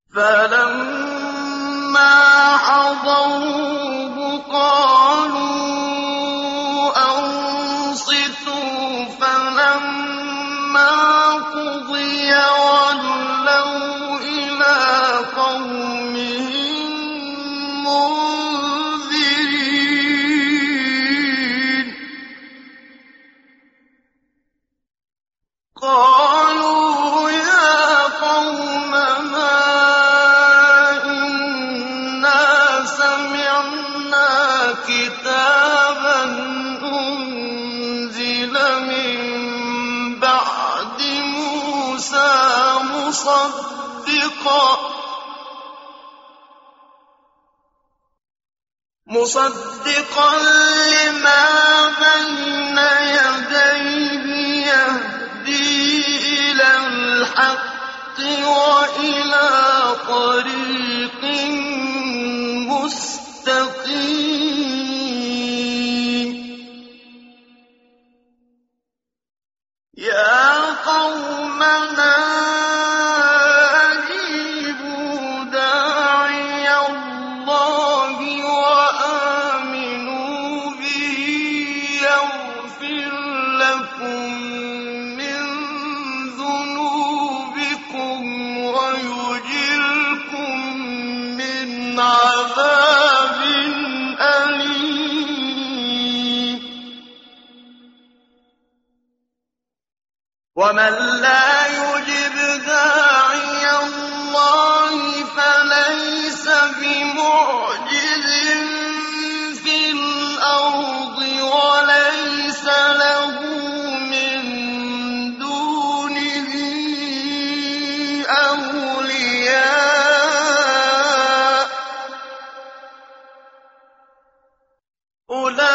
فَلَمَّا حَضَرُوهُ قَالُوا أَنصِتُوا ۖ فَلَمَّا قُضِيَ وَلَّوْا إِلَىٰ قَوْمِهِم مُّنذِرِينَ قَالُوا يَا قَوْمَنَا إِنَّا سَمِعْنَا كِتَابًا أُنزِلَ مِن بَعْدِ مُوسَىٰ مُصَدِّقًا لِّمَا بَيْنَ يَدَيْهِ يَهْدِي إِلَى الْحَقِّ وَإِلَىٰ طَرِيقٍ مُّسْتَقِيمٍ يَا قَوْمَنَا أَجِيبُوا دَاعِيَ اللَّهِ وَآمِنُوا بِهِ يَغْفِرْ لَكُم مِّن ذُنُوبِكُمْ وَيُجِرْكُم مِّنْ عَذَابٍ أَلِيمٍ وَمَن لَّا يُجِبْ دَاعِيَ اللَّهِ فَلَيْسَ بِمُعْجِزٍ فِي الْأَرْضِ وَلَيْسَ لَهُ مِن دُونِهِ أَوْلِيَاءُ ۚ أُولَٰئِكَ